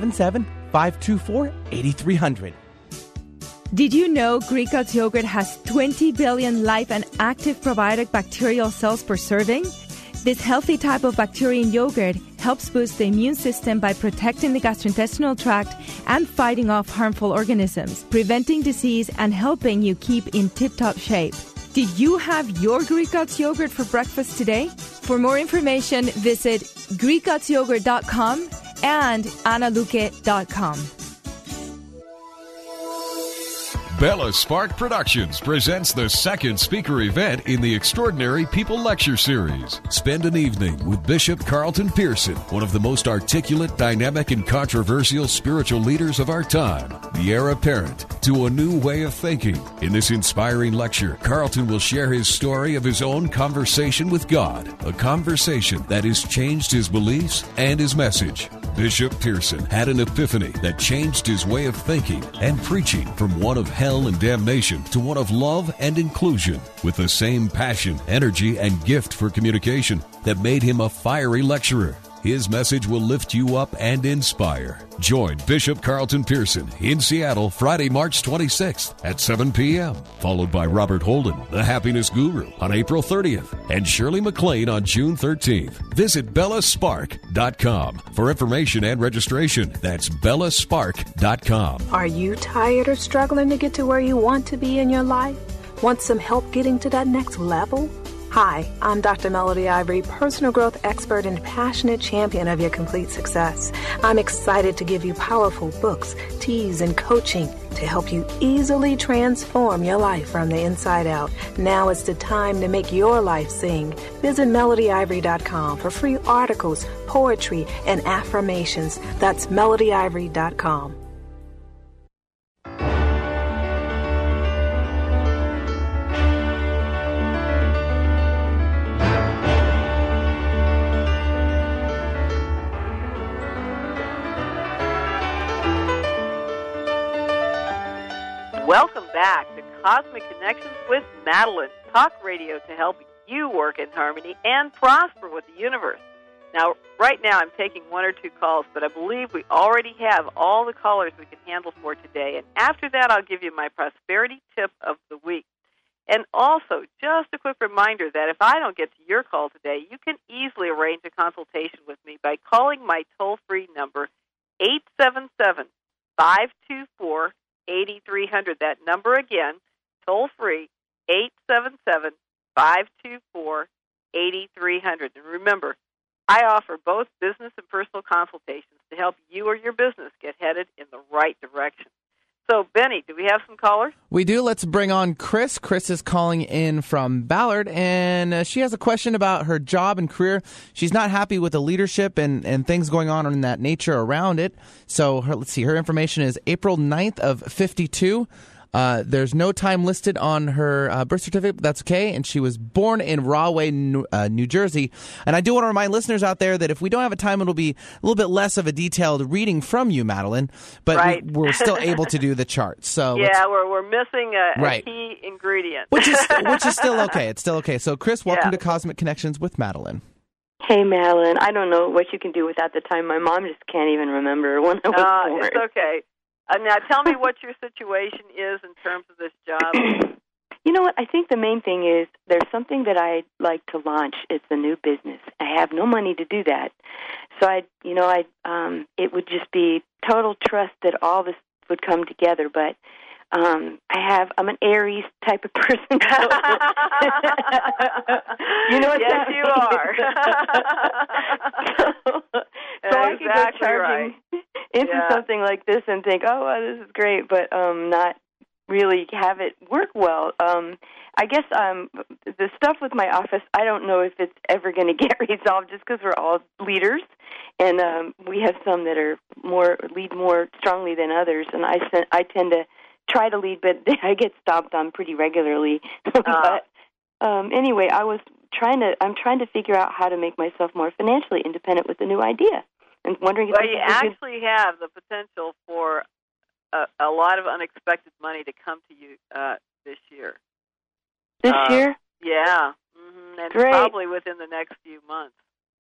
[SPEAKER 2] 877-524-8300.
[SPEAKER 12] Did you know Greek God's yogurt has 20 billion live and active probiotic bacterial cells per serving? This healthy type of bacteria in yogurt helps boost the immune system by protecting the gastrointestinal tract and fighting off harmful organisms, preventing disease and helping you keep in tip-top shape. Did you have your Greek God's yogurt for breakfast today? For more information, visit GreekGodsYogurt.com and AnnaLuque.com.
[SPEAKER 13] Bella Spark Productions presents the second speaker event in the Extraordinary People Lecture Series. Spend an evening with Bishop Carlton Pearson, one of the most articulate, dynamic, and controversial spiritual leaders of our time, the heir apparent to a new way of thinking. In this inspiring lecture, Carlton will share his story of his own conversation with God, a conversation that has changed his beliefs and his message. Bishop Pearson had an epiphany that changed his way of thinking and preaching from one of hell and damnation to one of love and inclusion, with the same passion, energy, and gift for communication that made him a fiery lecturer. His message will lift you up and inspire. Join Bishop Carlton Pearson in Seattle Friday, March 26th at 7 p.m., followed by Robert Holden, the Happiness Guru, on April 30th, and Shirley MacLaine on June 13th. Visit BellaSpark.com for information and registration. That's BellaSpark.com.
[SPEAKER 14] Are you tired or struggling to get to where you want to be in your life? Want some help getting to that next level? Hi, I'm Dr. Melody Ivory, personal growth expert and passionate champion of your complete success. I'm excited to give you powerful books, teas, and coaching to help you easily transform your life from the inside out. Now is the time to make your life sing. Visit MelodyIvory.com for free articles, poetry, and affirmations. That's MelodyIvory.com.
[SPEAKER 1] Welcome back to Cosmic Connections with Madeline, talk radio to help you work in harmony and prosper with the universe. Now, right now I'm taking 1 or 2 calls, but I believe we already have all the callers we can handle for today. And after that, I'll give you my prosperity tip of the week. And also, just a quick reminder that if I don't get to your call today, you can easily arrange a consultation with me by calling my toll-free number, 877-524-8300. That number again, toll free, 877-524-8300. And remember, I offer both business and personal consultations to help you or your business get headed in the right direction. So, Benny, do we have some callers?
[SPEAKER 2] We do. Let's bring on Chris. Chris is calling in from Ballard, and she has a question about her job and career. She's not happy with the leadership and things going on in that nature around it. So, let's see. Her information is April 9th of 52. There's no time listed on her birth certificate, but that's okay. And she was born in Rahway, New Jersey. And I do want to remind listeners out there that if we don't have a time, it'll be a little bit less of a detailed reading from you, Madeline. But we're still able to do the chart. So
[SPEAKER 1] we're missing a key ingredient,
[SPEAKER 2] which is still okay. It's still okay. So, Chris, welcome to Cosmic Connections with Madeline.
[SPEAKER 15] Hey, Madeline. I don't know what you can do without the time. My mom just can't even remember when I was born.
[SPEAKER 1] It's okay. Now, tell me what your situation is in terms of this job.
[SPEAKER 15] You know what? I think the main thing is there's something that I'd like to launch. It's a new business. I have no money to do that. So it would just be total trust that all this would come together. But I'm an Aries type of person. So, you know what
[SPEAKER 1] yes, you are.
[SPEAKER 15] so I could go charging into something like this and think, oh, well, this is great, but not really have it work well. I guess the stuff with my office, I don't know if it's ever going to get resolved just because we're all leaders, and we have some that are lead more strongly than others, and I tend to try to lead, but I get stomped on pretty regularly. But anyway, I'm trying to figure out how to make myself more financially independent with a new idea, and wondering if
[SPEAKER 1] you actually have the potential for a lot of unexpected money to come to you this year.
[SPEAKER 15] This year?
[SPEAKER 1] Yeah, and
[SPEAKER 15] great.
[SPEAKER 1] Probably within the next few months.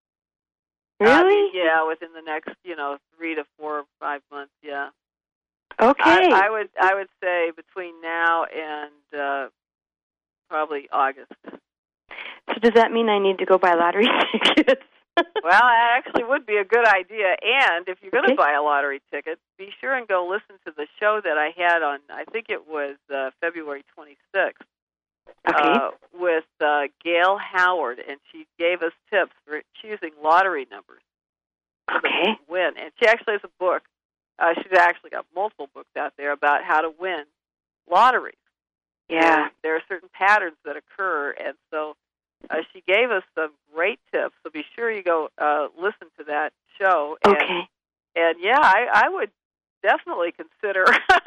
[SPEAKER 15] Really?
[SPEAKER 1] Within the next 3 to 4 or 5 months. Yeah.
[SPEAKER 15] Okay.
[SPEAKER 1] I would say between now and probably August.
[SPEAKER 15] So does that mean I need to go buy lottery tickets?
[SPEAKER 1] Well, that actually would be a good idea. And if you're going to buy a lottery ticket, be sure and go listen to the show that I had on, I think it was February 26th, with Gail Howard, and she gave us tips for choosing lottery numbers.
[SPEAKER 15] Okay.
[SPEAKER 1] To win. And she actually has a book. She's actually got multiple books out there about how to win lotteries.
[SPEAKER 15] Yeah.
[SPEAKER 1] And there are certain patterns that occur, and so she gave us some great tips. So be sure you go listen to that show. And,
[SPEAKER 15] okay.
[SPEAKER 1] And I would definitely consider.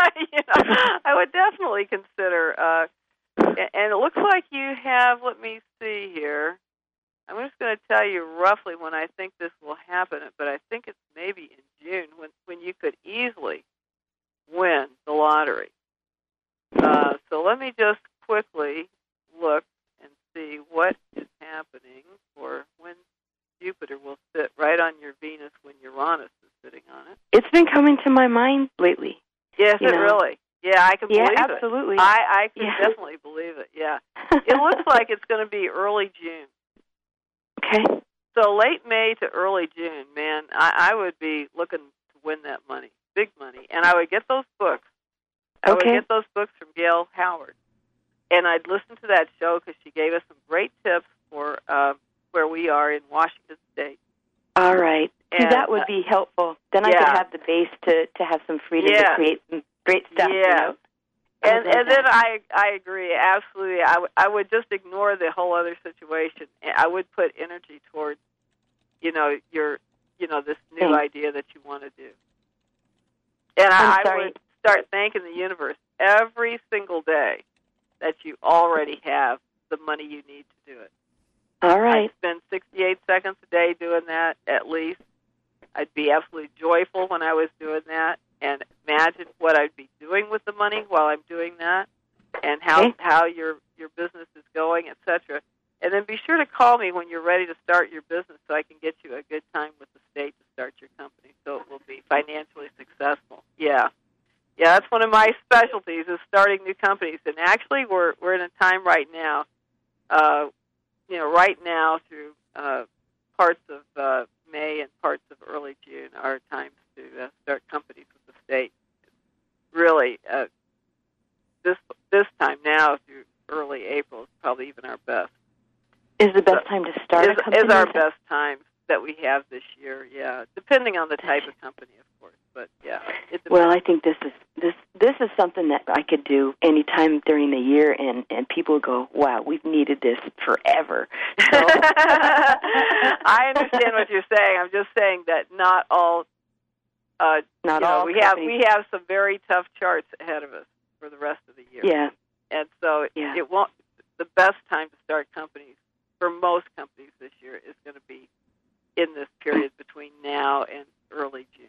[SPEAKER 1] I would definitely consider. And it looks like you have. Let me see here. I'm just going to tell you roughly when I think this will happen, but I think it's maybe in June when you could easily win the lottery. So let me just quickly look and see what is happening for when Jupiter will sit right on your Venus when Uranus is sitting on it.
[SPEAKER 15] It's been coming to my mind lately.
[SPEAKER 1] Yes, really? Yeah, I can believe it.
[SPEAKER 15] Absolutely.
[SPEAKER 1] I can definitely believe it, yeah. It looks like it's going to be early June.
[SPEAKER 15] Okay.
[SPEAKER 1] So late May to early June, man, I would be looking to win that money, big money. And I would get those books. I would get those books from Gail Howard. And I'd listen to that show because she gave us some great tips for where we are in Washington State.
[SPEAKER 15] All right.
[SPEAKER 1] And,
[SPEAKER 15] that would be helpful. Then I could have the base to have some freedom to create some great stuff.
[SPEAKER 1] Yeah.
[SPEAKER 15] You know?
[SPEAKER 1] And then I agree, absolutely. I would just ignore the whole other situation. I would put energy towards, this new idea that you want to do. And I would start thanking the universe every single day that you already have the money you need to do it.
[SPEAKER 15] All right.
[SPEAKER 1] I'd spend 68 seconds a day doing that at least. I'd be absolutely joyful when I was doing that, and imagine what I'd be doing with the money while I'm doing that, and how your business is going, etc. And then be sure to call me when you're ready to start your business so I can get you a good time with the state to start your company so it will be financially successful. Yeah, that's one of my specialties is starting new companies. And actually, we're in a time right now, through parts of May and parts of early June are times to start companies with the state. Really, this time now through early April is probably even our best.
[SPEAKER 15] Is the best time to start a company?
[SPEAKER 1] Is our best time that we have this year, depending on the type of company, of course. But,
[SPEAKER 15] well, I think this is something that I could do any time during the year, and people go, wow, we've needed this forever. So.
[SPEAKER 1] I understand what you're saying. I'm just saying that not all. We have some very tough charts ahead of us for the rest of the year.
[SPEAKER 15] Yeah.
[SPEAKER 1] And so it won't. The best time to start companies for most companies this year is going to be in this period between now and early June.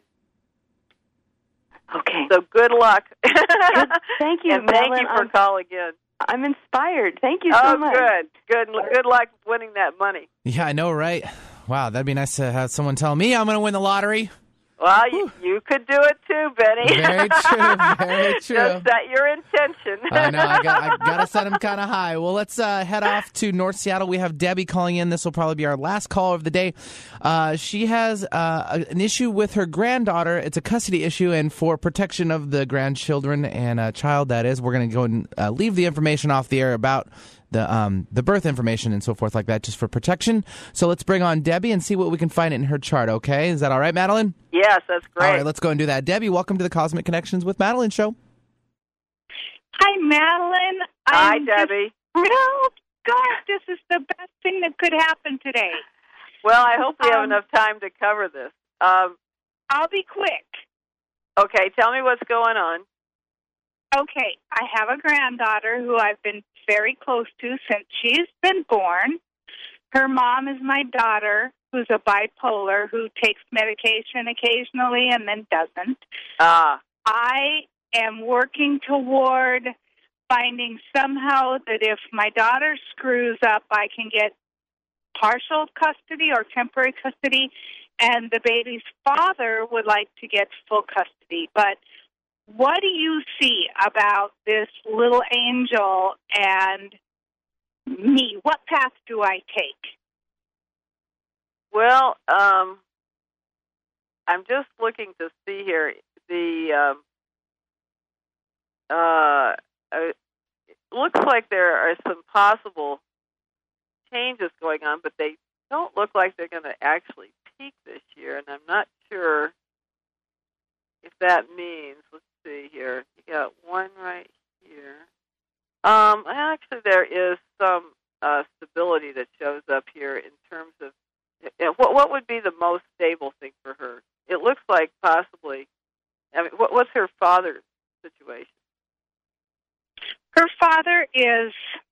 [SPEAKER 15] Okay.
[SPEAKER 1] So good luck.
[SPEAKER 15] Good. Thank you,
[SPEAKER 1] and
[SPEAKER 15] Madeline.
[SPEAKER 1] thank you for calling in.
[SPEAKER 15] I'm inspired. Thank you so much.
[SPEAKER 1] Good luck winning that money.
[SPEAKER 2] Yeah, I know, right? Wow, that'd be nice to have someone tell me I'm going to win the lottery.
[SPEAKER 1] Well, you could do it too, Benny.
[SPEAKER 2] Very true, very true.
[SPEAKER 1] Just set your intention.
[SPEAKER 2] I know, I got to set them kind of high. Well, let's head off to North Seattle. We have Debbie calling in. This will probably be our last call of the day. She has an issue with her granddaughter. It's a custody issue, and for protection of the grandchildren and child, that is, we're going to go and leave the information off the air about the birth information and so forth like that, just for protection. So let's bring on Debbie and see what we can find in her chart, okay? Is that all right, Madeline?
[SPEAKER 1] Yes, that's great.
[SPEAKER 2] All right, let's go and do that. Debbie, welcome to the Cosmic Connections with Madeline show.
[SPEAKER 16] Hi, Madeline.
[SPEAKER 1] Hi, Debbie.
[SPEAKER 16] Oh, gosh, this is the best thing that could happen today.
[SPEAKER 1] Well, I hope we have enough time to cover this.
[SPEAKER 16] I'll be quick.
[SPEAKER 1] Okay, tell me what's going on.
[SPEAKER 16] Okay, I have a granddaughter who I've been very close to since she's been born. Her mom is my daughter, who's a bipolar, who takes medication occasionally and then doesn't. I am working toward finding somehow that if my daughter screws up, I can get partial custody or temporary custody, and the baby's father would like to get full custody. But what do you see about this little angel and me? What path do I take?
[SPEAKER 1] Well, I'm just looking to see here. It looks like there are some possible changes going on, but they don't look like they're going to actually peak this year, and I'm not sure if that means, let's see here, you got one right here. Actually, there is some stability that shows up here in terms of what would be the most stable thing for her. It looks like possibly, I mean, what's her father's situation?
[SPEAKER 16] Her father is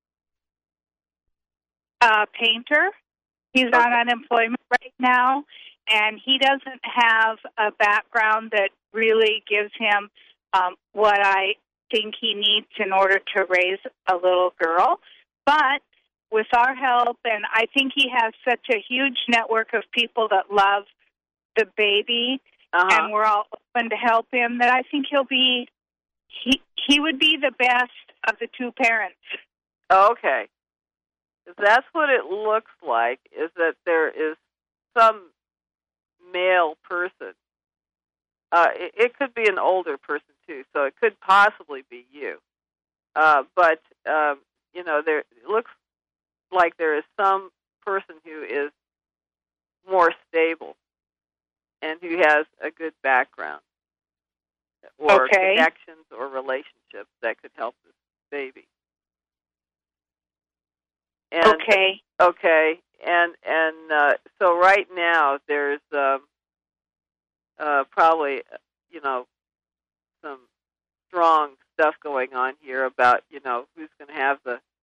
[SPEAKER 16] a painter. He's on unemployment right now, and he doesn't have a background that really gives him what I think he needs in order to raise a little girl. But with our help, and I think he has such a huge network of people that love the baby, and we're all open to help him, that I think he would be the best of the two parents.
[SPEAKER 1] Okay. That's what it looks like, is that there is some male person. It could be an older person, too, so it could possibly be you. But, it looks like there is some person who is more stable and who has a good background or connections or relationships that could help this baby. And, okay. And so right now there's probably, some strong stuff going on here about, who's going to have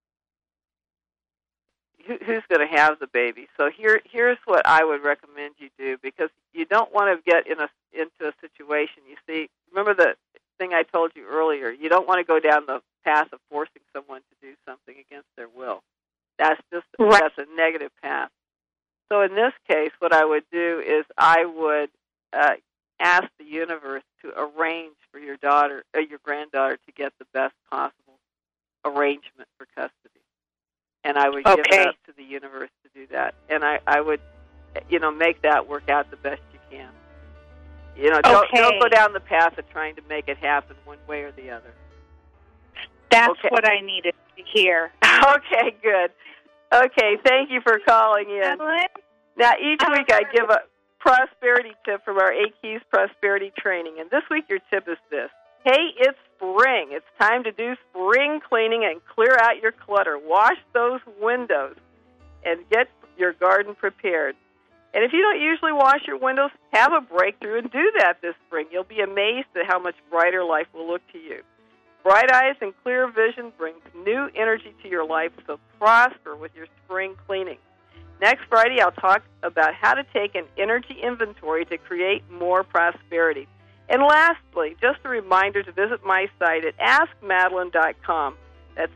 [SPEAKER 1] the baby. So here's what I would recommend you do, because you don't want to get into a situation. You see, remember the thing I told you earlier, you don't want to go down the path of forcing someone to do something against their will. That's a negative path. So in this case, what I would do is I would ask the universe to arrange for your granddaughter to get the best possible arrangement for custody. And I would give it up to the universe to do that. And I would, make that work out the best you can. Don't go down the path of trying to make it happen one way or the other.
[SPEAKER 16] That's what I needed to hear.
[SPEAKER 1] Okay, good. Okay, thank you for calling in. Now, each week I give a prosperity tip from our 8 Keys Prosperity Training. And this week your tip is this. Hey, it's spring. It's time to do spring cleaning and clear out your clutter. Wash those windows and get your garden prepared. And if you don't usually wash your windows, have a breakthrough and do that this spring. You'll be amazed at how much brighter life will look to you. Bright eyes and clear vision brings new energy to your life, so prosper with your spring cleaning. Next Friday, I'll talk about how to take an energy inventory to create more prosperity. And lastly, just a reminder to visit my site at AskMadeline.com. That's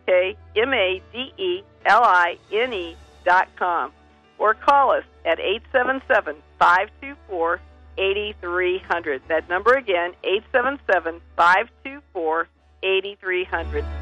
[SPEAKER 1] AskMadeline.com. Or call us at 877-524-8300. That number again, 877-524-8300.